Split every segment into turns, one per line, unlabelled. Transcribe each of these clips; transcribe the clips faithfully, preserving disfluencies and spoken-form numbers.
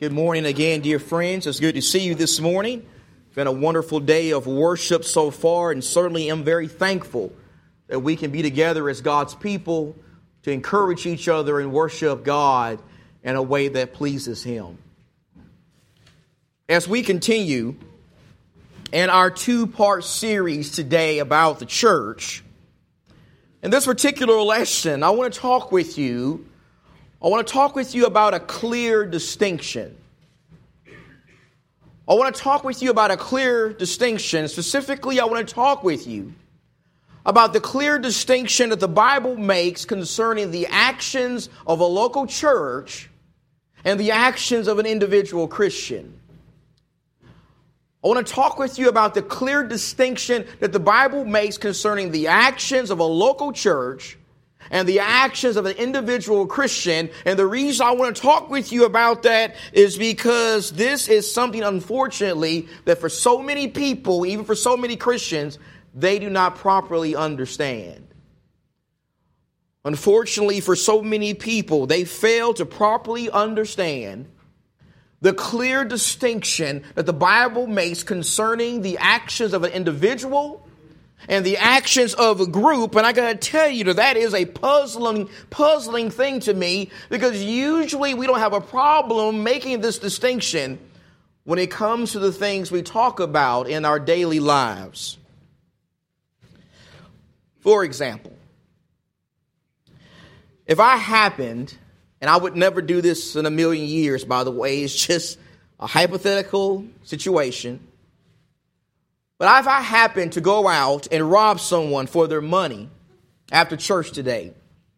Good morning again, dear friends. It's good to see you this morning. It's been a wonderful day of worship so far, and certainly am very thankful that we can be together as God's people to encourage each other and worship God in a way that pleases Him. As we continue in our two-part series today about the church, in this particular lesson, I want to talk with you I want to talk with you about a clear distinction. I want to talk with you about a clear distinction. Specifically, I want to talk with you about the clear distinction that the Bible makes concerning the actions of a local church and the actions of an individual Christian. I want to talk with you about the clear distinction that the Bible makes concerning the actions of a local church and the actions of an individual Christian. And the reason I want to talk with you about that is because this is something, unfortunately, that for so many people, even for so many Christians, they do not properly understand. Unfortunately, for so many people, they fail to properly understand the clear distinction that the Bible makes concerning the actions of an individual and the actions of a group. And I got to tell you that that is a puzzling, puzzling thing to me, because usually we don't have a problem making this distinction when it comes to the things we talk about in our daily lives. For example, if I happened, and I would never do this in a million years, by the way, it's just a hypothetical situation. But if I happen to go out and rob someone for their money after church today,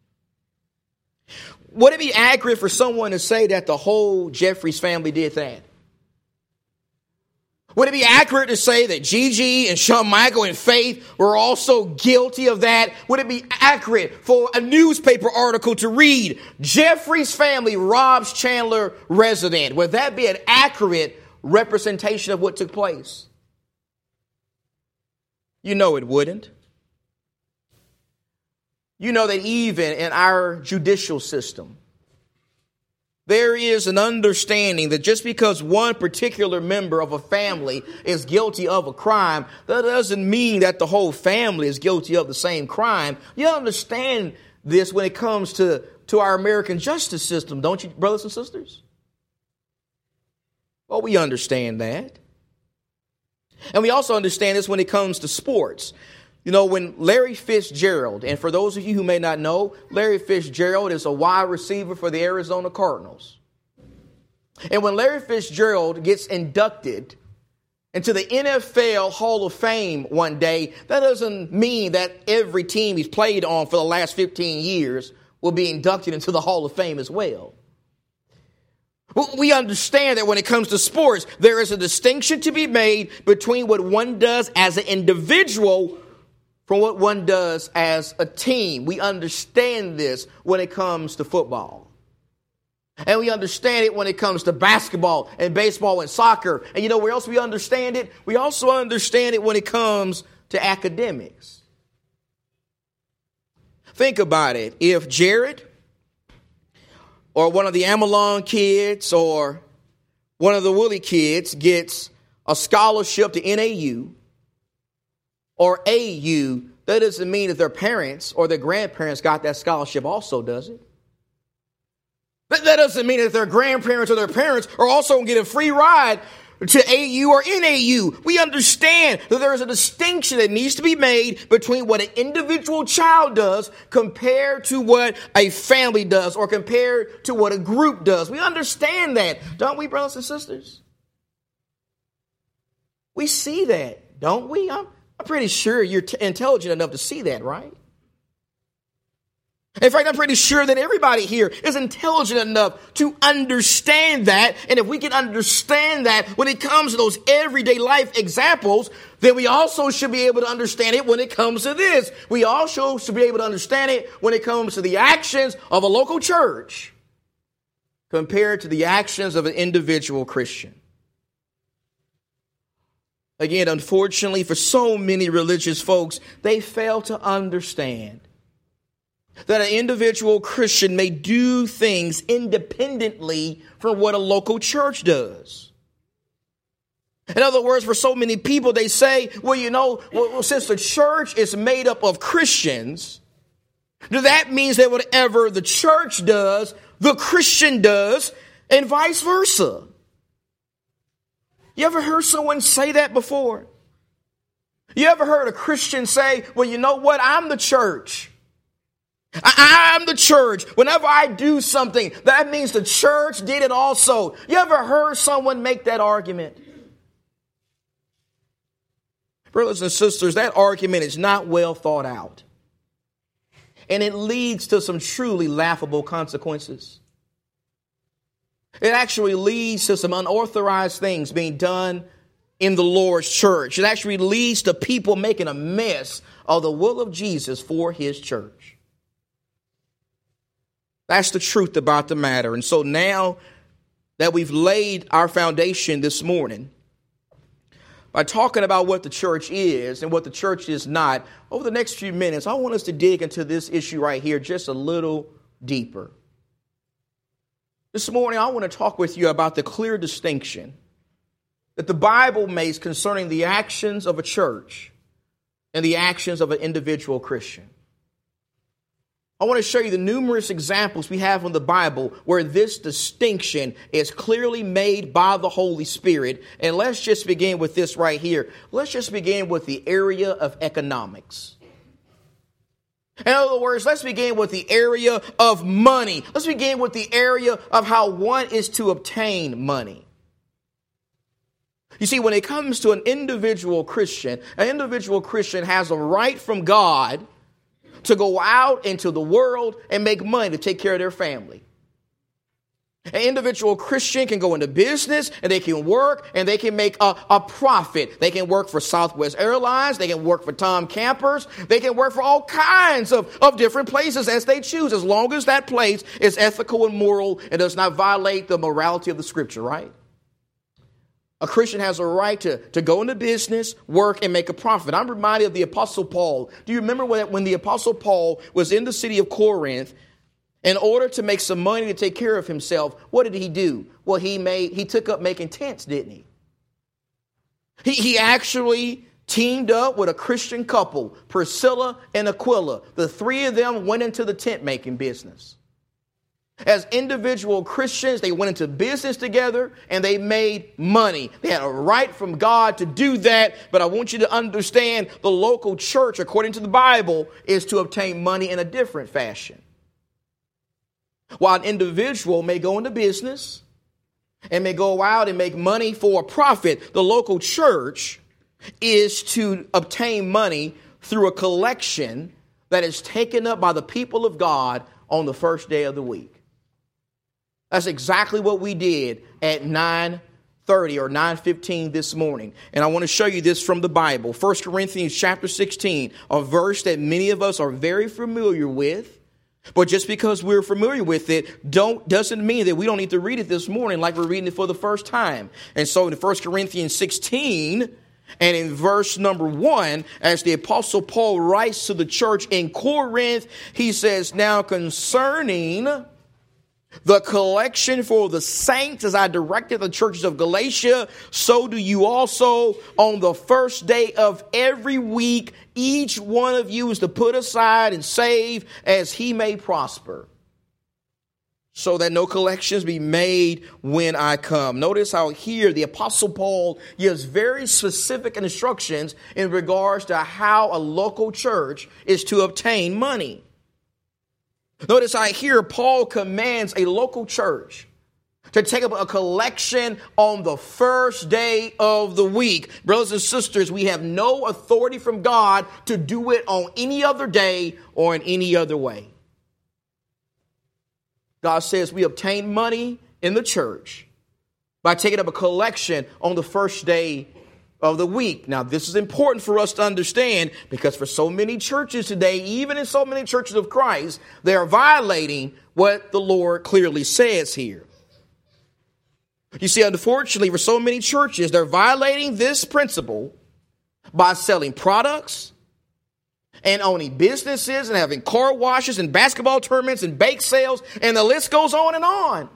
would it be accurate for someone to say that the whole Jeffries family did that? Would it be accurate to say that Gigi and Shawn Michael and Faith were also guilty of that? Would it be accurate for a newspaper article to read, Jeffries family robs Chandler resident? Would that be an accurate representation of what took place? You know it wouldn't. You know that even in our judicial system, there is an understanding that just because one particular member of a family is guilty of a crime, that doesn't mean that the whole family is guilty of the same crime. You understand this when it comes to, to our American justice system, don't you, brothers and sisters? Well, we understand that. And we also understand this when it comes to sports. You know, when Larry Fitzgerald, and for those of you who may not know, Larry Fitzgerald is a wide receiver for the Arizona Cardinals. And when Larry Fitzgerald gets inducted into the N F L Hall of Fame one day, that doesn't mean that every team he's played on for the last fifteen years will be inducted into the Hall of Fame as well. We understand that when it comes to sports, there is a distinction to be made between what one does as an individual from what one does as a team. We understand this when it comes to football. And we understand it when it comes to basketball and baseball and soccer. And you know where else we understand it? We also understand it when it comes to academics. Think about it. If Jared or one of the Amalon kids or one of the Woolley kids gets a scholarship to N A U or A U, that doesn't mean that their parents or their grandparents got that scholarship also, does it? That doesn't mean that their grandparents or their parents are also going to get a free ride to A U or N A U. We understand that there is a distinction that needs to be made between what an individual child does compared to what a family does or compared to what a group does. We understand that, don't we, brothers and sisters? We see that, don't we? I'm, I'm pretty sure you're t- intelligent enough to see that, right? In fact, I'm pretty sure that everybody here is intelligent enough to understand that. And if we can understand that when it comes to those everyday life examples, then we also should be able to understand it when it comes to this. We also should be able to understand it when it comes to the actions of a local church compared to the actions of an individual Christian. Again, unfortunately, for so many religious folks, they fail to understand that an individual Christian may do things independently from what a local church does. In other words, for so many people, they say, well, you know, well, since the church is made up of Christians, that means that whatever the church does, the Christian does, and vice versa. You ever heard someone say that before? You ever heard a Christian say, well, you know what? I'm the church. I, I'm the church. Whenever I do something, that means the church did it also. You ever heard someone make that argument? Brothers and sisters, that argument is not well thought out. And it leads to some truly laughable consequences. It actually leads to some unauthorized things being done in the Lord's church. It actually leads to people making a mess of the will of Jesus for his church. That's the truth about the matter. And so now that we've laid our foundation this morning by talking about what the church is and what the church is not, over the next few minutes, I want us to dig into this issue right here just a little deeper. This morning, I want to talk with you about the clear distinction that the Bible makes concerning the actions of a church and the actions of an individual Christian. I want to show you the numerous examples we have in the Bible where this distinction is clearly made by the Holy Spirit. And let's just begin with this right here. Let's just begin with the area of economics. In other words, let's begin with the area of money. Let's begin with the area of how one is to obtain money. You see, when it comes to an individual Christian, an individual Christian has a right from God to go out into the world and make money to take care of their family. An individual Christian can go into business and they can work and they can make a, a profit. They can work for Southwest Airlines. They can work for Tom Campers. They can work for all kinds of, of different places as they choose, as long as that place is ethical and moral and does not violate the morality of the scripture, right? A Christian has a right to, to go into business, work, and make a profit. I'm reminded of the Apostle Paul. Do you remember when, when the Apostle Paul was in the city of Corinth, in order to make some money to take care of himself, what did he do? Well, he made he took up making tents, didn't he? He, he actually teamed up with a Christian couple, Priscilla and Aquila. The three of them went into the tent making business. As individual Christians, they went into business together and they made money. They had a right from God to do that. But I want you to understand the local church, according to the Bible, is to obtain money in a different fashion. While an individual may go into business and may go out and make money for a profit, the local church is to obtain money through a collection that is taken up by the people of God on the first day of the week. That's exactly what we did at nine thirty or nine fifteen this morning. And I want to show you this from the Bible. First Corinthians chapter sixteen, a verse that many of us are very familiar with. But just because we're familiar with it don't doesn't mean that we don't need to read it this morning like we're reading it for the first time. And so in First Corinthians sixteen and in verse number one, as the Apostle Paul writes to the church in Corinth, he says, now concerning the collection for the saints, as I directed the churches of Galatia, so do you also. On the first day of every week, each one of you is to put aside and save as he may prosper, so that no collections be made when I come. Notice how here the Apostle Paul gives very specific instructions in regards to how a local church is to obtain money. Notice how here Paul commands a local church to take up a collection on the first day of the week. Brothers and sisters, we have no authority from God to do it on any other day or in any other way. God says we obtain money in the church by taking up a collection on the first day of the week. Now, this is important for us to understand because for so many churches today, even in so many churches of Christ, they are violating what the Lord clearly says here. You see, unfortunately, for so many churches, they're violating this principle by selling products and owning businesses and having car washes and basketball tournaments and bake sales, and the list goes on and on.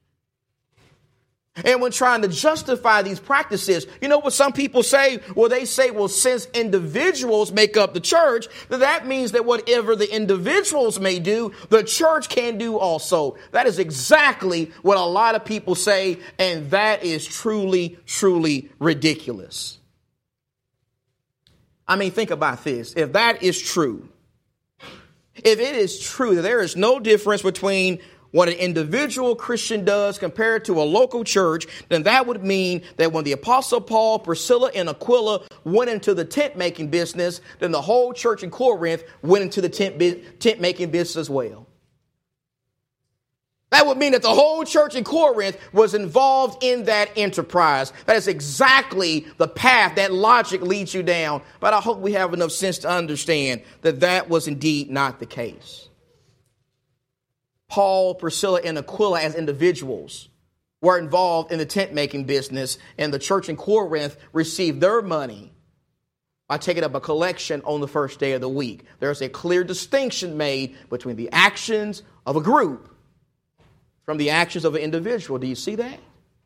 And when trying to justify these practices, you know what some people say? Well, they say, well, since individuals make up the church, then that means that whatever the individuals may do, the church can do also. That is exactly what a lot of people say, and that is truly, truly ridiculous. I mean, think about this. If that is true, if it is true that there is no difference between what an individual Christian does compared to a local church, then that would mean that when the Apostle Paul, Priscilla, and Aquila went into the tent making business, then the whole church in Corinth went into the tent, bi- tent making business as well. That would mean that the whole church in Corinth was involved in that enterprise. That is exactly the path that logic leads you down. But I hope we have enough sense to understand that that was indeed not the case. Paul, Priscilla, and Aquila as individuals were involved in the tent making business, and the church in Corinth received their money by taking up a collection on the first day of the week. There's a clear distinction made between the actions of a group from the actions of an individual. Do you see that?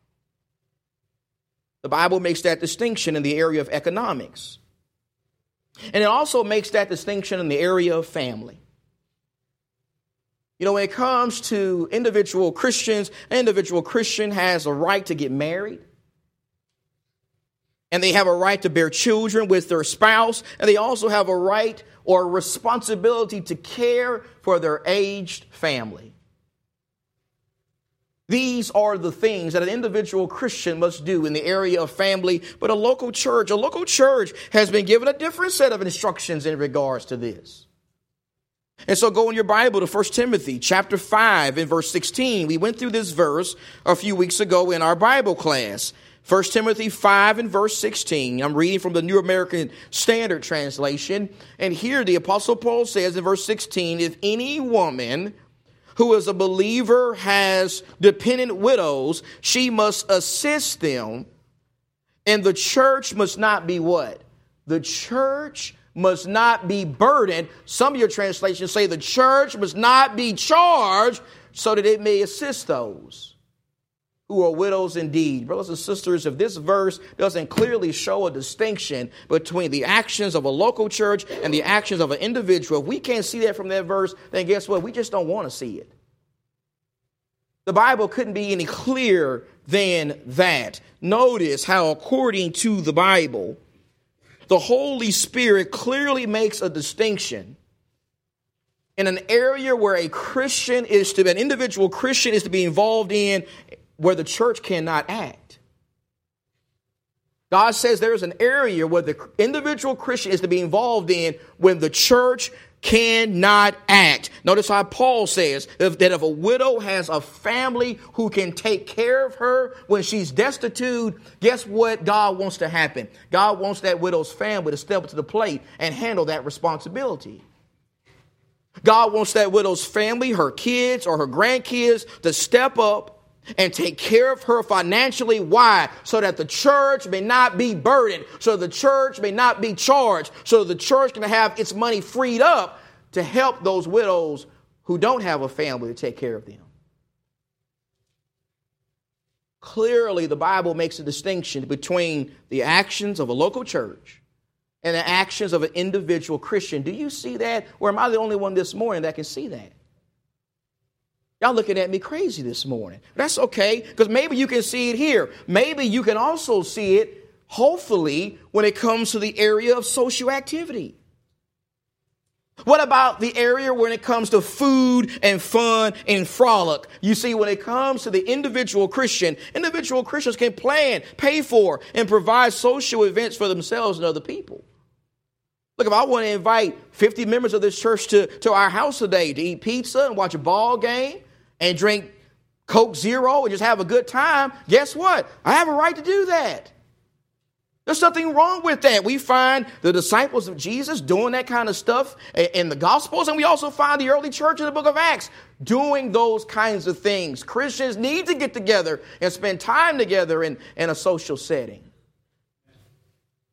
The Bible makes that distinction in the area of economics. And it also makes that distinction in the area of family. You know, when it comes to individual Christians, an individual Christian has a right to get married. And they have a right to bear children with their spouse. And they also have a right or a responsibility to care for their aged family. These are the things that an individual Christian must do in the area of family. But a local church, a local church has been given a different set of instructions in regards to this. And so go in your Bible to First Timothy chapter five and verse sixteen. We went through this verse a few weeks ago in our Bible class. First Timothy five and verse sixteen. I'm reading from the New American Standard Translation. And here the Apostle Paul says in verse sixteen, if any woman who is a believer has dependent widows, she must assist them. And the church must not be what? The church must not be burdened. Some of your translations say the church must not be charged so that it may assist those who are widows indeed. Brothers and sisters, if this verse doesn't clearly show a distinction between the actions of a local church and the actions of an individual, if we can't see that from that verse, then guess what? We just don't want to see it. The Bible couldn't be any clearer than that. Notice how, according to the Bible, the Holy Spirit clearly makes a distinction in an area where a Christian is to be, an individual Christian is to be involved in, where the church cannot act. God says there's an area where the individual Christian is to be involved in when the church cannot act. Notice how Paul says if, that if a widow has a family who can take care of her when she's destitute, guess what God wants to happen? God wants that widow's family to step up to the plate and handle that responsibility. God wants that widow's family, her kids or her grandkids, to step up and take care of her financially. Why? So that the church may not be burdened, so the church may not be charged, so the church can have its money freed up to help those widows who don't have a family to take care of them. Clearly, the Bible makes a distinction between the actions of a local church and the actions of an individual Christian. Do you see that? Or am I the only one this morning that can see that? Y'all looking at me crazy this morning. That's okay, because maybe you can see it here. Maybe you can also see it, hopefully, when it comes to the area of social activity. What about the area when it comes to food and fun and frolic? You see, when it comes to the individual Christian, individual Christians can plan, pay for, and provide social events for themselves and other people. Look, if I want to invite fifty members of this church to, to our house today to eat pizza and watch a ball game and drink Coke Zero and just have a good time, guess what? I have a right to do that. There's nothing wrong with that. We find the disciples of Jesus doing that kind of stuff in the Gospels, and we also find the early church in the book of Acts doing those kinds of things. Christians need to get together and spend time together in, in a social setting.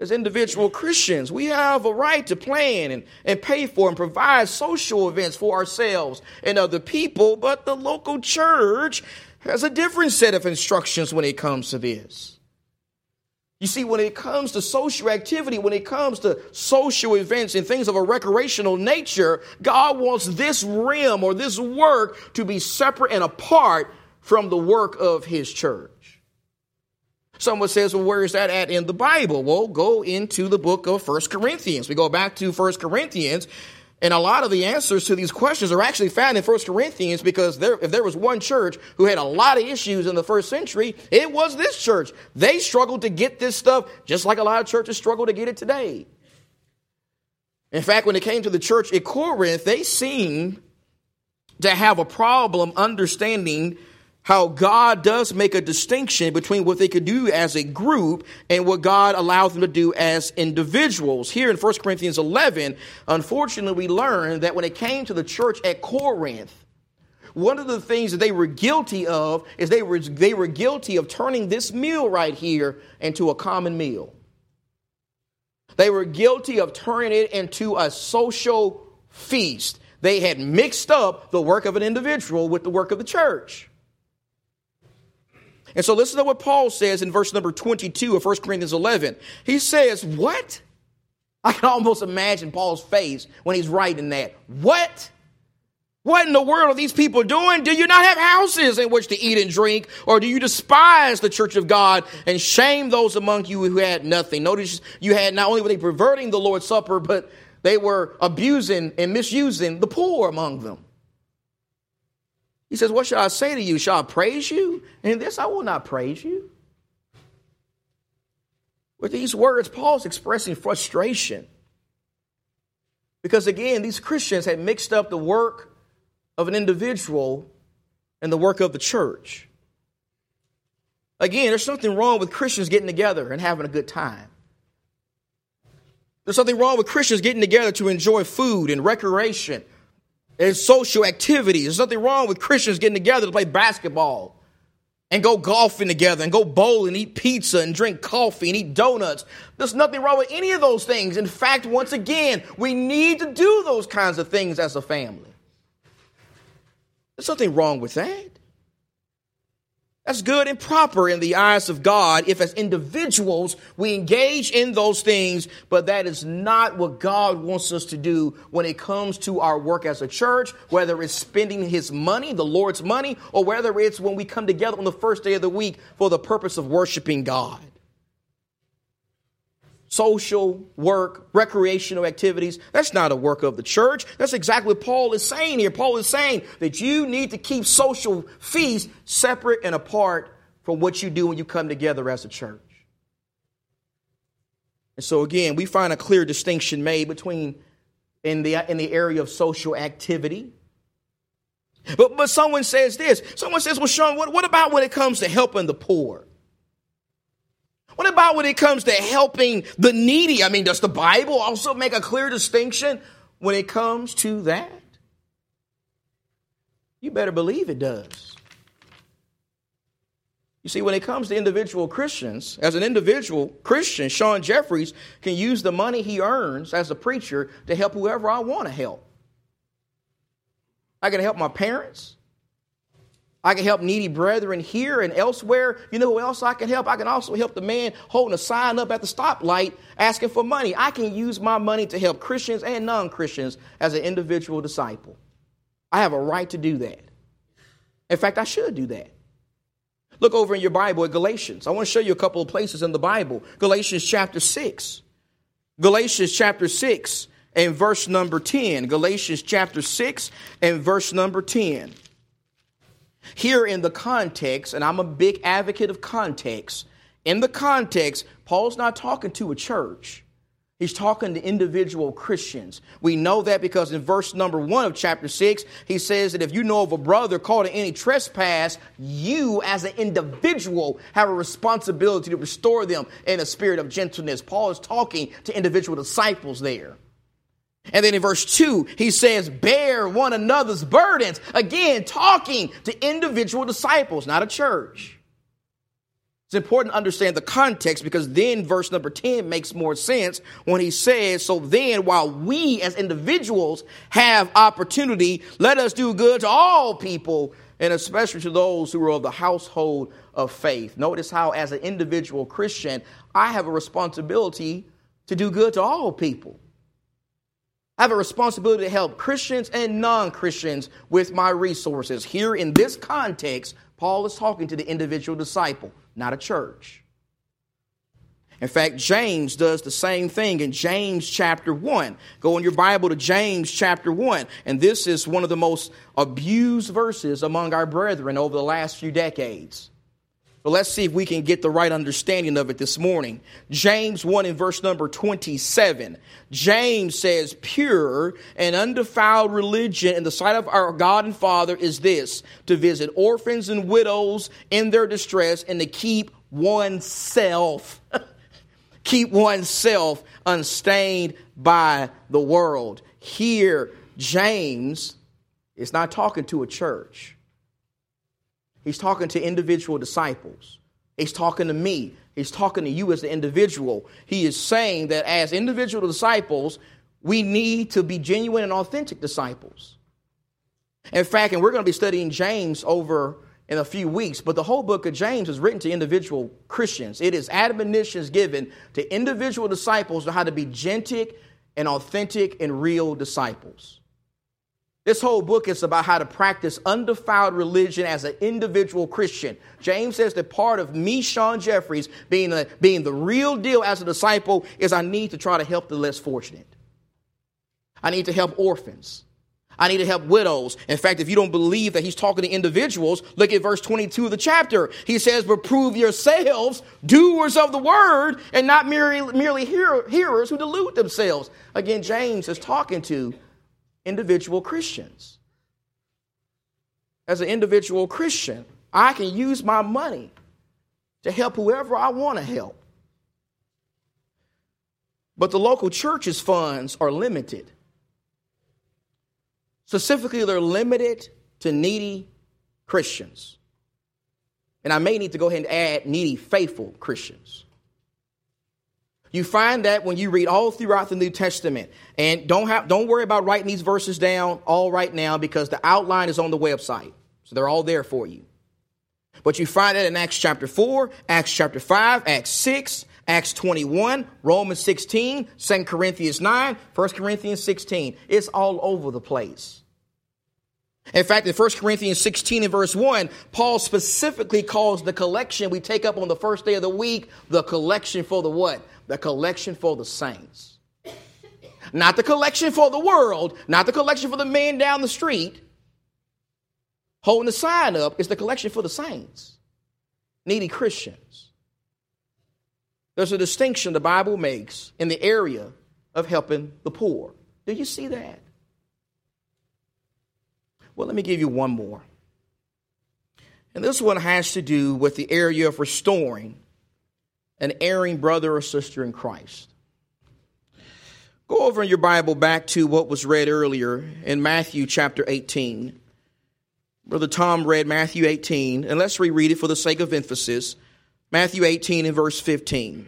As individual Christians, we have a right to plan and, and pay for and provide social events for ourselves and other people, but the local church has a different set of instructions when it comes to this. You see, when it comes to social activity, when it comes to social events and things of a recreational nature, God wants this realm or this work to be separate and apart from the work of his church. Someone says, well, where is that at in the Bible? Well, go into the book of First Corinthians. We go back to First Corinthians, and a lot of the answers to these questions are actually found in First Corinthians, because there, if there was one church who had a lot of issues in the first century, it was this church. They struggled to get this stuff just like a lot of churches struggle to get it today. In fact, when it came to the church at Corinth, they seemed to have a problem understanding how God does make a distinction between what they could do as a group and what God allows them to do as individuals. Here in First Corinthians eleven, unfortunately, we learn that when it came to the church at Corinth, one of the things that they were guilty of is they were, they were guilty of turning this meal right here into a common meal. They were guilty of turning it into a social feast. They had mixed up the work of an individual with the work of the church. And so listen to what Paul says in verse number twenty-two of First Corinthians eleven. He says, what? I can almost imagine Paul's face when he's writing that. What? What in the world are these people doing? Do you not have houses in which to eat and drink? Or do you despise the church of God and shame those among you who had nothing? Notice you had not only were they perverting the Lord's Supper, but they were abusing and misusing the poor among them. He says, what shall I say to you? Shall I praise you? And in this, I will not praise you. With these words, Paul's expressing frustration. Because again, these Christians had mixed up the work of an individual and the work of the church. Again, there's something wrong with Christians getting together and having a good time. There's something wrong with Christians getting together to enjoy food and recreation and social activities. There's nothing wrong with Christians getting together to play basketball and go golfing together and go bowling and eat pizza and drink coffee and eat donuts. There's nothing wrong with any of those things. In fact, once again, we need to do those kinds of things as a family. There's nothing wrong with that. That's good and proper in the eyes of God if as individuals we engage in those things, but that is not what God wants us to do when it comes to our work as a church, whether it's spending his money, the Lord's money, or whether it's when we come together on the first day of the week for the purpose of worshiping God. Social work, recreational activities, that's not a work of the church. That's exactly what Paul is saying here. Paul is saying that you need to keep social feasts separate and apart from what you do when you come together as a church. And so again, we find a clear distinction made between in the in the area of social activity. But but someone says this. Someone says, well, Sean, what, what about when it comes to helping the poor? What about when it comes to helping the needy? I mean, does the Bible also make a clear distinction when it comes to that? You better believe it does. You see, when it comes to individual Christians, as an individual Christian, Sean Jeffries can use the money he earns as a preacher to help whoever I want to help. I can help my parents. I can help needy brethren here and elsewhere. You know who else I can help? I can also help the man holding a sign up at the stoplight asking for money. I can use my money to help Christians and non-Christians as an individual disciple. I have a right to do that. In fact, I should do that. Look over in your Bible at Galatians. I want to show you a couple of places in the Bible. Galatians chapter six. Galatians chapter six and verse number ten. Galatians chapter six and verse number ten. Here in the context, and I'm a big advocate of context, in the context, Paul's not talking to a church. He's talking to individual Christians. We know that because in verse number one of chapter six, he says that if you know of a brother caught in any trespass, you as an individual have a responsibility to restore them in a spirit of gentleness. Paul is talking to individual disciples there. And then in verse two, he says, bear one another's burdens. Again, talking to individual disciples, not a church. It's important to understand the context, because then verse number ten makes more sense when he says, so then while we as individuals have opportunity, let us do good to all people, and especially to those who are of the household of faith. Notice how as an individual Christian, I have a responsibility to do good to all people. I have a responsibility to help Christians and non-Christians with my resources. Here in this context, Paul is talking to the individual disciple, not a church. In fact, James does the same thing in James chapter one. Go in your Bible to James chapter one. And this is one of the most abused verses among our brethren over the last few decades. But let's see if we can get the right understanding of it this morning. James one in verse number twenty-seven. James says, pure and undefiled religion in the sight of our God and Father is this, to visit orphans and widows in their distress and to keep oneself, keep oneself unstained by the world. Here, James is not talking to a church. He's talking to individual disciples. He's talking to me. He's talking to you as an individual. He is saying that as individual disciples, we need to be genuine and authentic disciples. In fact, and we're going to be studying James over in a few weeks, but the whole book of James is written to individual Christians. It is admonitions given to individual disciples on how to be genuine and authentic and real disciples. This whole book is about how to practice undefiled religion as an individual Christian. James says that part of me, Sean Jeffries, being, a, being the real deal as a disciple is I need to try to help the less fortunate. I need to help orphans. I need to help widows. In fact, if you don't believe that he's talking to individuals, look at verse twenty-two of the chapter. He says, but prove yourselves doers of the word and not merely, merely hear, hearers who delude themselves. Again, James is talking to individual Christians. As an individual Christian, I can use my money to help whoever I want to help. But the local church's funds are limited. Specifically, they're limited to needy Christians. And I may need to go ahead and add needy, faithful Christians. You find that when you read all throughout the New Testament, and don't have, don't worry about writing these verses down all right now because the outline is on the website. So they're all there for you. But you find that in Acts chapter four, Acts chapter five, Acts six, Acts twenty-one, Romans sixteen, Second Corinthians nine, First Corinthians sixteen. It's all over the place. In fact, in First Corinthians sixteen and verse one, Paul specifically calls the collection we take up on the first day of the week the collection for the what? The collection for the saints. Not the collection for the world, not the collection for the man down the street holding the sign up. It's the collection for the saints, needy Christians. There's a distinction the Bible makes in the area of helping the poor. Do you see that? Well, let me give you one more. And this one has to do with the area of restoring an erring brother or sister in Christ. Go over in your Bible back to what was read earlier in Matthew chapter eighteen. Brother Tom read Matthew eighteen, and let's reread it for the sake of emphasis. Matthew eighteen and verse fifteen.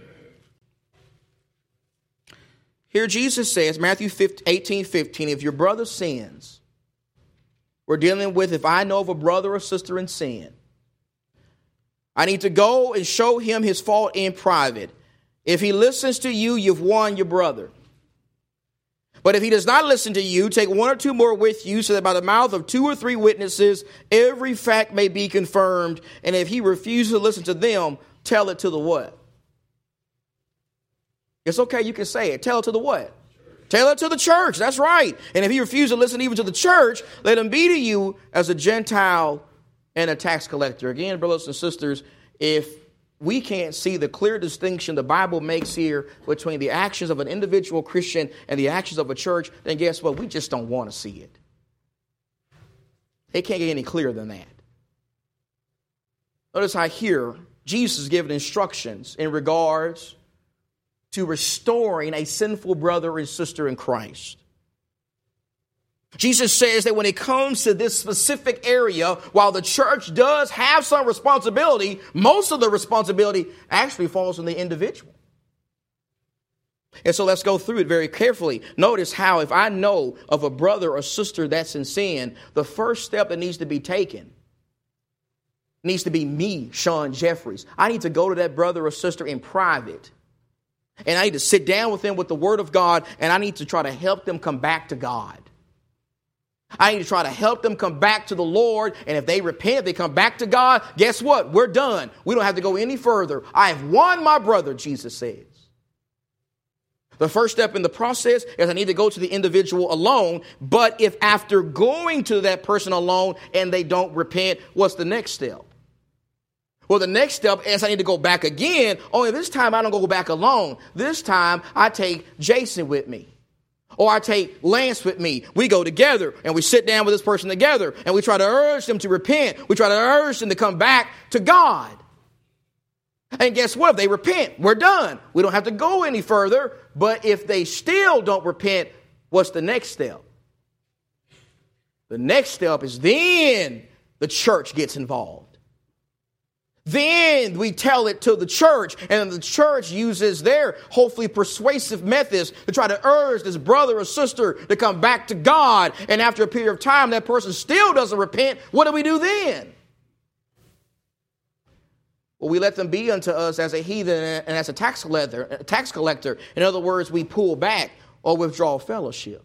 Here Jesus says, Matthew eighteen fifteen, if your brother sins, we're dealing with if I know of a brother or sister in sin, I need to go and show him his fault in private. If he listens to you, you've won your brother. But if he does not listen to you, take one or two more with you, so that by the mouth of two or three witnesses, every fact may be confirmed. And if he refuses to listen to them, tell it to the what? It's okay, you can say it. Tell it to the what? Church. Tell it to the church. That's right. And if he refuses to listen even to the church, let him be to you as a Gentile and a tax collector. Again, brothers and sisters, if we can't see the clear distinction the Bible makes here between the actions of an individual Christian and the actions of a church, then guess what? We just don't want to see it. It can't get any clearer than that. Notice how here Jesus is giving instructions in regards to restoring a sinful brother and sister in Christ. Jesus says that when it comes to this specific area, while the church does have some responsibility, most of the responsibility actually falls on the individual. And so let's go through it very carefully. Notice how if I know of a brother or sister that's in sin, the first step that needs to be taken needs to be me, Sean Jeffries. I need to go to that brother or sister in private. And I need to sit down with them with the word of God, and I need to try to help them come back to God. I need to try to help them come back to the Lord. And if they repent, if they come back to God, guess what? We're done. We don't have to go any further. I have won my brother, Jesus says. The first step in the process is I need to go to the individual alone. But if after going to that person alone and they don't repent, what's the next step? Well, the next step is I need to go back again. Only this time I don't go back alone. This time I take Jason with me. Or I take Lance with me. We go together and we sit down with this person together and we try to urge them to repent. We try to urge them to come back to God. And guess what? If they repent, we're done. We don't have to go any further. But if they still don't repent, what's the next step? The next step is then the church gets involved. Then we tell it to the church, and the church uses their hopefully persuasive methods to try to urge this brother or sister to come back to God. And after a period of time, that person still doesn't repent. What do we do then? Well, we let them be unto us as a heathen and as a tax collector. A tax collector. In other words, we pull back or withdraw fellowship.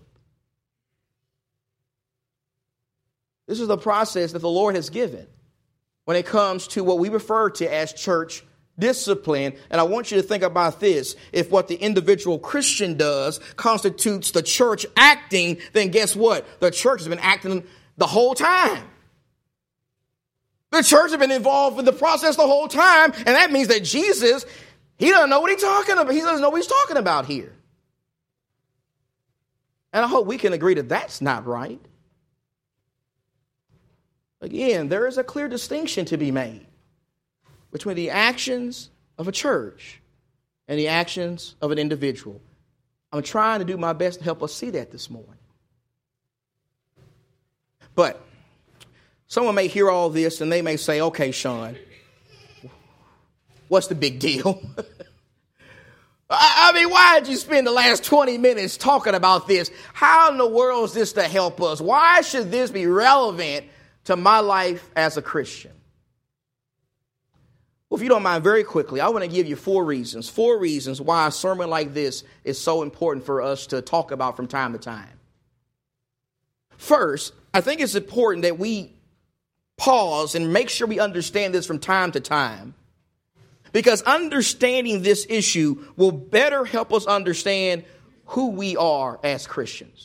This is the process that the Lord has given when it comes to what we refer to as church discipline. And I want you to think about this. If what the individual Christian does constitutes the church acting, then guess what? The church has been acting the whole time. The church has been involved in the process the whole time. And that means that Jesus, he doesn't know what he's talking about. He doesn't know what he's talking about here. And I hope we can agree that that's not right. Again, there is a clear distinction to be made between the actions of a church and the actions of an individual. I'm trying to do my best to help us see that this morning. But someone may hear all this and they may say, okay, Sean, what's the big deal? I mean, why did you spend the last twenty minutes talking about this? How in the world is this to help us? Why should this be relevant to my life as a Christian? Well, if you don't mind, very quickly, I want to give you four reasons, four reasons why a sermon like this is so important for us to talk about from time to time. First, I think it's important that we pause and make sure we understand this from time to time, because understanding this issue will better help us understand who we are as Christians.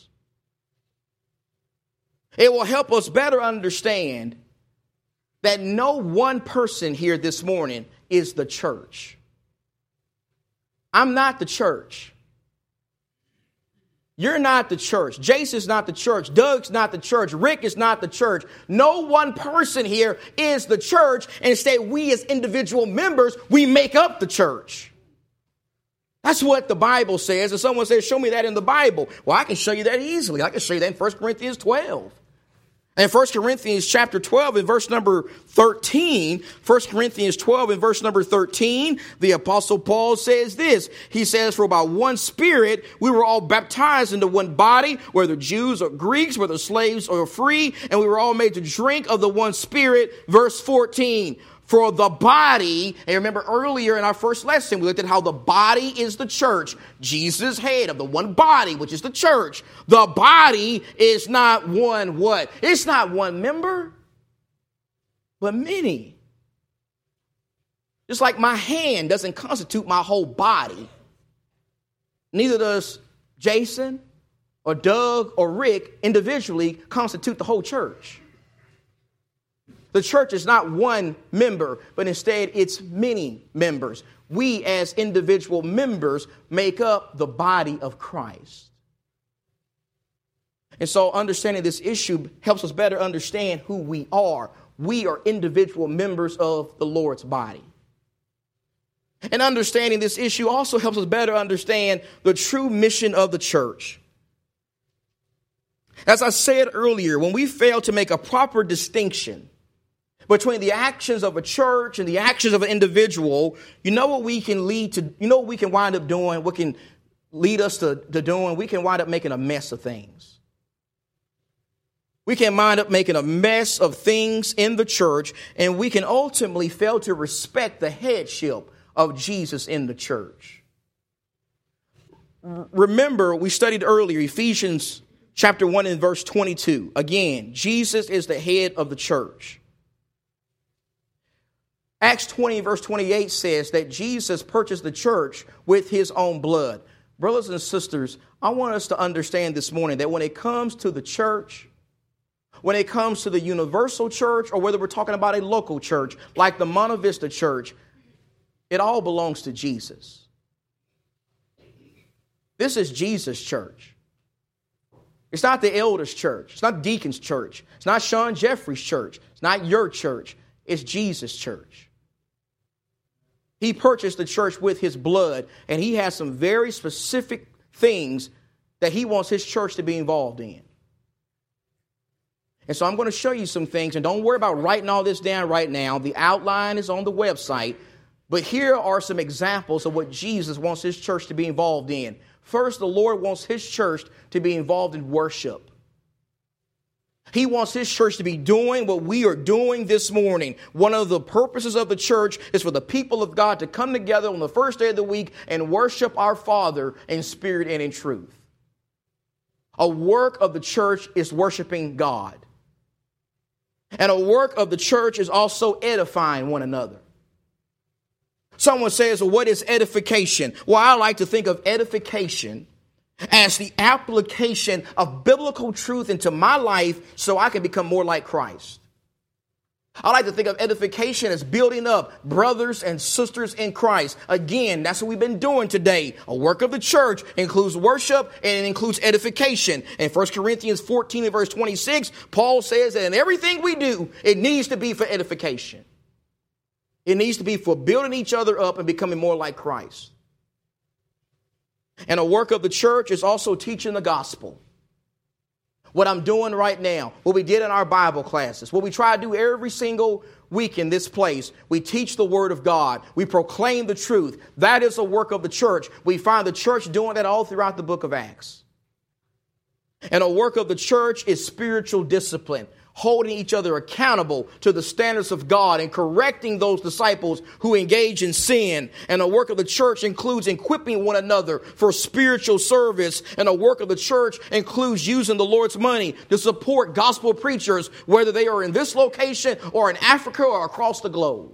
It will help us better understand that no one person here this morning is the church. I'm not the church. You're not the church. Jason's not the church. Doug's not the church. Rick is not the church. No one person here is the church. Instead, we as individual members, we make up the church. That's what the Bible says. And someone says, show me that in the Bible. Well, I can show you that easily. I can show you that in First Corinthians twelve. And First Corinthians chapter twelve and verse number thirteen, First Corinthians twelve and verse number thirteen, the Apostle Paul says this. He says, for by one Spirit we were all baptized into one body, whether Jews or Greeks, whether slaves or free, and we were all made to drink of the one Spirit. Verse fourteen. For the body, and remember earlier in our first lesson, we looked at how the body is the church. Jesus' head of the one body, which is the church. The body is not one what? It's not one member, but many. Just like my hand doesn't constitute my whole body, neither does Jason or Doug or Rick individually constitute the whole church. The church is not one member, but instead it's many members. We as individual members make up the body of Christ. And so understanding this issue helps us better understand who we are. We are individual members of the Lord's body. And understanding this issue also helps us better understand the true mission of the church. As I said earlier, when we fail to make a proper distinction between the actions of a church and the actions of an individual, you know what we can lead to, you know what we can wind up doing, what can lead us to, to doing? We can wind up making a mess of things. We can wind up making a mess of things in the church, and we can ultimately fail to respect the headship of Jesus in the church. Remember, we studied earlier, Ephesians chapter one and verse twenty-two. Again, Jesus is the head of the church. Acts twenty verse twenty-eight says that Jesus purchased the church with his own blood. Brothers and sisters, I want us to understand this morning that when it comes to the church, when it comes to the universal church, or whether we're talking about a local church like the Monte Vista Church, it all belongs to Jesus. This is Jesus' church. It's not the elders' church. It's not Deacon's church. It's not Sean Jeffrey's church. It's not your church. It's Jesus' church. He purchased the church with his blood, and he has some very specific things that he wants his church to be involved in. And so I'm going to show you some things, and don't worry about writing all this down right now. The outline is on the website, but here are some examples of what Jesus wants his church to be involved in. First, the Lord wants his church to be involved in worship. He wants his church to be doing what we are doing this morning. One of the purposes of the church is for the people of God to come together on the first day of the week and worship our Father in spirit and in truth. A work of the church is worshiping God. And a work of the church is also edifying one another. Someone says, well, what is edification? Well, I like to think of edification as the application of biblical truth into my life so I can become more like Christ. I like to think of edification as building up brothers and sisters in Christ. Again, that's what we've been doing today. A work of the church includes worship and it includes edification. In First Corinthians fourteen and verse twenty-six, Paul says that in everything we do, it needs to be for edification. It needs to be for building each other up and becoming more like Christ. And a work of the church is also teaching the gospel. What I'm doing right now, what we did in our Bible classes, what we try to do every single week in this place, we teach the word of God. We proclaim the truth. That is a work of the church. We find the church doing that all throughout the book of Acts. And a work of the church is spiritual discipline, holding each other accountable to the standards of God and correcting those disciples who engage in sin. And the work of the church includes equipping one another for spiritual service. And the work of the church includes using the Lord's money to support gospel preachers, whether they are in this location or in Africa or across the globe.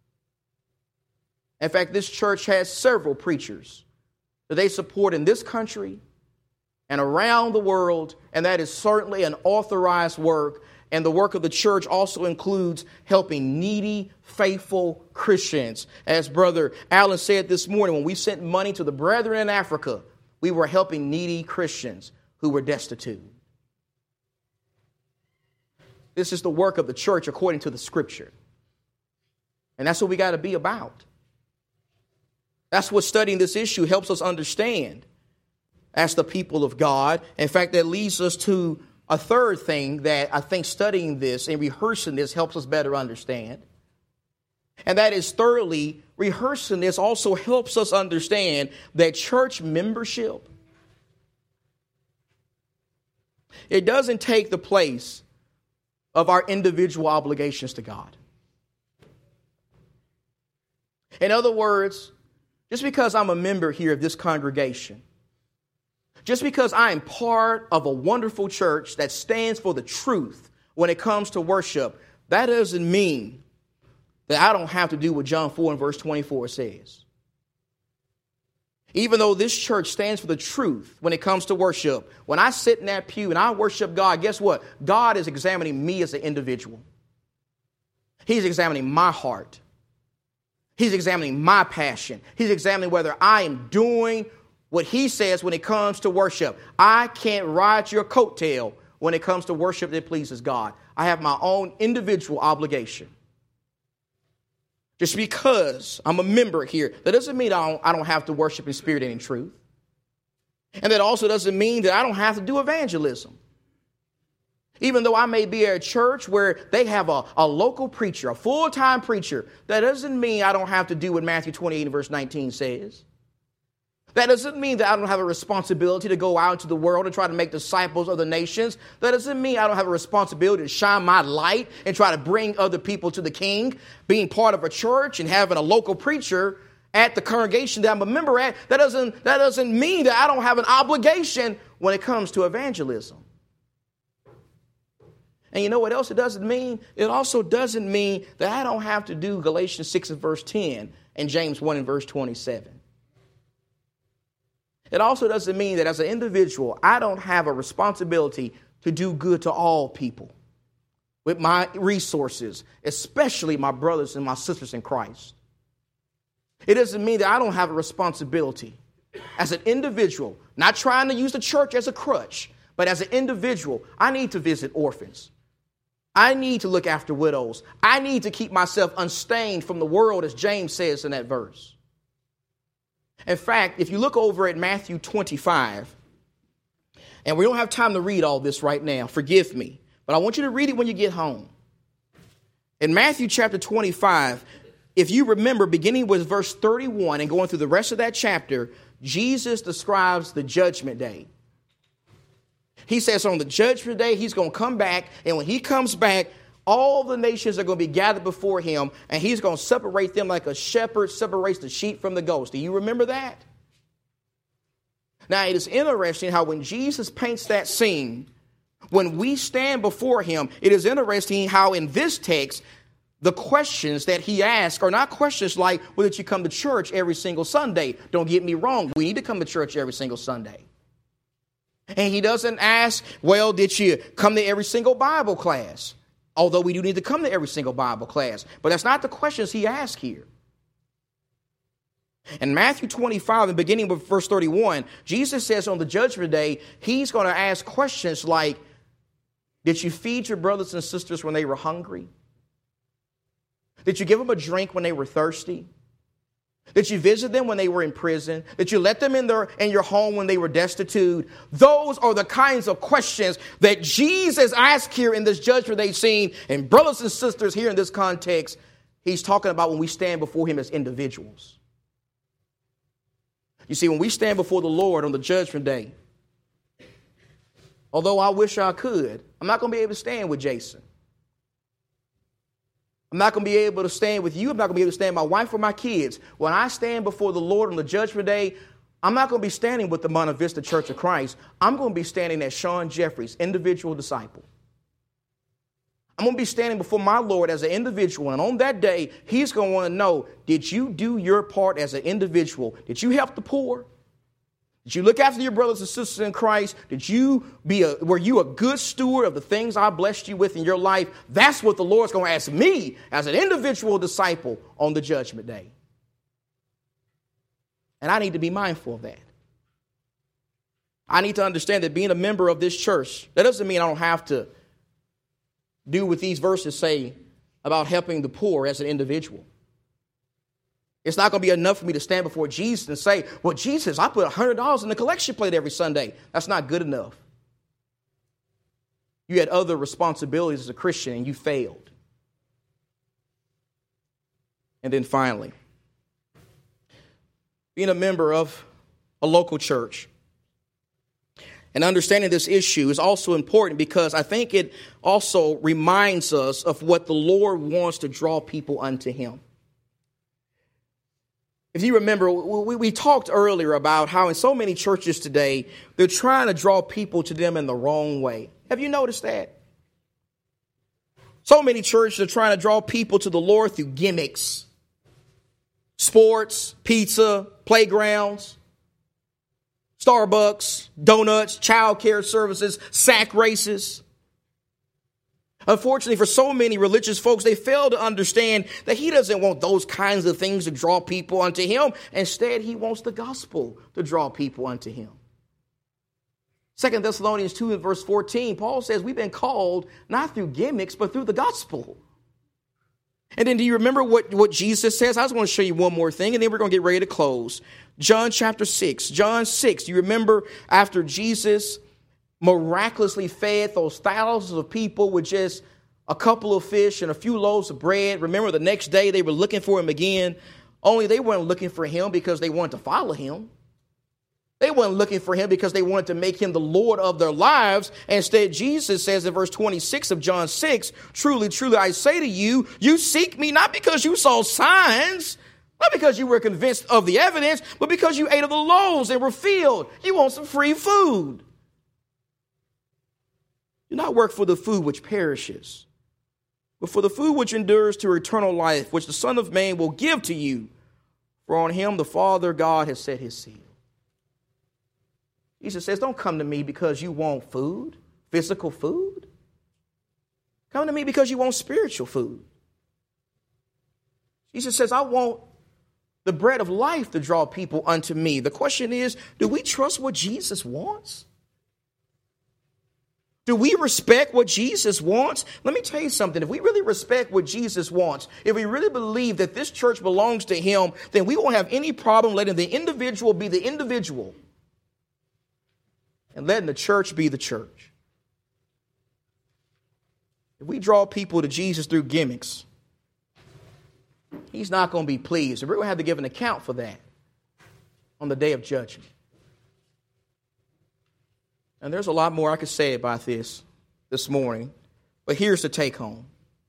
In fact, this church has several preachers that they support in this country and around the world, and that is certainly an authorized work. And the work of the church also includes helping needy, faithful Christians. As Brother Allen said this morning, when we sent money to the brethren in Africa, we were helping needy Christians who were destitute. This is the work of the church according to the Scripture. And that's what we got to be about. That's what studying this issue helps us understand as the people of God. In fact, that leads us to a third thing that I think studying this and rehearsing this helps us better understand. And that is, thirdly, rehearsing this also helps us understand that church membership, it doesn't take the place of our individual obligations to God. In other words, just because I'm a member here of this congregation, just because I am part of a wonderful church that stands for the truth when it comes to worship, that doesn't mean that I don't have to do what John four and verse twenty-four says. Even though this church stands for the truth when it comes to worship, when I sit in that pew and I worship God, guess what? God is examining me as an individual. He's examining my heart. He's examining my passion. He's examining whether I am doing what he says when it comes to worship. I can't ride your coattail when it comes to worship that pleases God. I have my own individual obligation. Just because I'm a member here, that doesn't mean I don't, I don't have to worship in spirit and in truth. And that also doesn't mean that I don't have to do evangelism. Even though I may be at a church where they have a, a local preacher, a full-time preacher, that doesn't mean I don't have to do what Matthew twenty-eight and verse nineteen says. That doesn't mean that I don't have a responsibility to go out into the world and try to make disciples of the nations. That doesn't mean I don't have a responsibility to shine my light and try to bring other people to the King. Being part of a church and having a local preacher at the congregation that I'm a member at, that doesn't, that doesn't mean that I don't have an obligation when it comes to evangelism. And you know what else it doesn't mean? It also doesn't mean that I don't have to do Galatians six and verse ten and James one and verse twenty-seven. It also doesn't mean that as an individual, I don't have a responsibility to do good to all people with my resources, especially my brothers and my sisters in Christ. It doesn't mean that I don't have a responsibility as an individual, not trying to use the church as a crutch, but as an individual, I need to visit orphans. I need to look after widows. I need to keep myself unstained from the world, as James says in that verse. In fact, if you look over at Matthew twenty-five, and we don't have time to read all this right now, forgive me, but I want you to read it when you get home. In Matthew chapter twenty-five, if you remember, beginning with verse thirty-one and going through the rest of that chapter, Jesus describes the judgment day. He says on the judgment day, he's going to come back, and when he comes back, all the nations are going to be gathered before him, and he's going to separate them like a shepherd separates the sheep from the goats. Do you remember that? Now, it is interesting how when Jesus paints that scene, when we stand before him, it is interesting how in this text, the questions that he asks are not questions like, well, did you come to church every single Sunday? Don't get me wrong. We need to come to church every single Sunday. And he doesn't ask, well, did you come to every single Bible class? Although we do need to come to every single Bible class. But that's not the questions he asks here. In Matthew twenty-five, and beginning with verse thirty-one, Jesus says on the judgment day, he's going to ask questions like, did you feed your brothers and sisters when they were hungry? Did you give them a drink when they were thirsty? Did you visit them when they were in prison? Did you let them in their in your home when they were destitute? Those are the kinds of questions that Jesus asked here in this judgment day scene. And brothers and sisters, here in this context, he's talking about when we stand before him as individuals. You see, when we stand before the Lord on the judgment day, although I wish I could, I'm not going to be able to stand with Jason. I'm not going to be able to stand with you. I'm not going to be able to stand with my wife or my kids. When I stand before the Lord on the judgment day, I'm not going to be standing with the Monte Vista Church of Christ. I'm going to be standing as Sean Jeffries, individual disciple. I'm going to be standing before my Lord as an individual. And on that day, he's going to want to know, did you do your part as an individual? Did you help the poor? Did you look after your brothers and sisters in Christ? Did you be a, were you a good steward of the things I blessed you with in your life? That's what the Lord's going to ask me as an individual disciple on the judgment day. And I need to be mindful of that. I need to understand that being a member of this church, that doesn't mean I don't have to do what these verses say about helping the poor as an individual. It's not going to be enough for me to stand before Jesus and say, well, Jesus, I put one hundred dollars in the collection plate every Sunday. That's not good enough. You had other responsibilities as a Christian and you failed. And then finally, being a member of a local church and understanding this issue is also important because I think it also reminds us of what the Lord wants to draw people unto him. If you remember, we, we talked earlier about how in so many churches today, they're trying to draw people to them in the wrong way. Have you noticed that? So many churches are trying to draw people to the Lord through gimmicks, sports, pizza, playgrounds, Starbucks, donuts, child care services, sack races. Unfortunately, for so many religious folks, they fail to understand that he doesn't want those kinds of things to draw people unto him. Instead, he wants the gospel to draw people unto him. Second Thessalonians two and verse fourteen, Paul says we've been called not through gimmicks, but through the gospel. And then do you remember what, what Jesus says? I just want to show you one more thing, and then we're going to get ready to close. John chapter six. John six. You remember after Jesus miraculously fed those thousands of people with just a couple of fish and a few loaves of bread. Remember, the next day they were looking for him again, only they weren't looking for him because they wanted to follow him. They weren't looking for him because they wanted to make him the Lord of their lives. Instead, Jesus says in verse twenty-six of John six, truly, truly, I say to you, you seek me not because you saw signs, not because you were convinced of the evidence, but because you ate of the loaves and were filled. You want some free food. Do not work for the food which perishes, but for the food which endures to eternal life, which the Son of Man will give to you. For on him the Father God has set his seal. Jesus says, don't come to me because you want food, physical food. Come to me because you want spiritual food. Jesus says, I want the bread of life to draw people unto me. The question is, do we trust what Jesus wants? Do we respect what Jesus wants? Let me tell you something. If we really respect what Jesus wants, if we really believe that this church belongs to him, then we won't have any problem letting the individual be the individual and letting the church be the church. If we draw people to Jesus through gimmicks, he's not going to be pleased. We're going to have to give an account for that on the day of judgment. And there's a lot more I could say about this this morning, but here's the take home.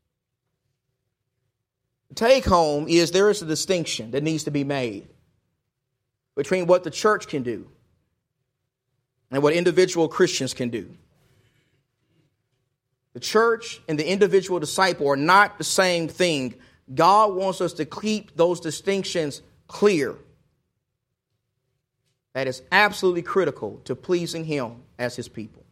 The take home is there is a distinction that needs to be made between what the church can do and what individual Christians can do. The church and the individual disciple are not the same thing. God wants us to keep those distinctions clear. That is absolutely critical to pleasing him as his people.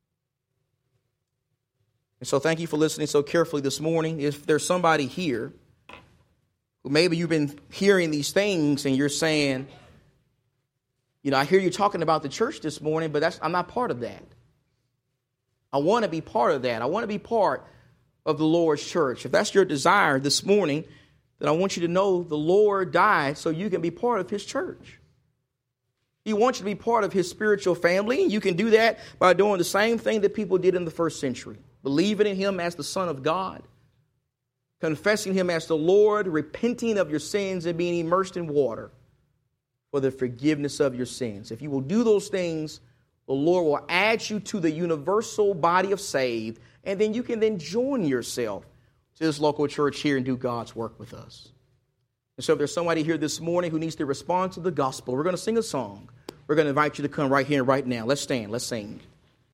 And so thank you for listening so carefully this morning. If there's somebody here who maybe you've been hearing these things and you're saying, you know, I hear you talking about the church this morning, but that's, I'm not part of that. I want to be part of that. I want to be part of the Lord's church. If that's your desire this morning, then I want you to know the Lord died so you can be part of his church. He wants you to be part of his spiritual family. You can do that by doing the same thing that people did in the first century. Believing in him as the Son of God. Confessing him as the Lord. Repenting of your sins and being immersed in water for the forgiveness of your sins. If you will do those things, the Lord will add you to the universal body of saved. And then you can then join yourself to this local church here and do God's work with us. And so if there's somebody here this morning who needs to respond to the gospel, we're going to sing a song. We're going to invite you to come right here and right now. Let's stand. Let's sing.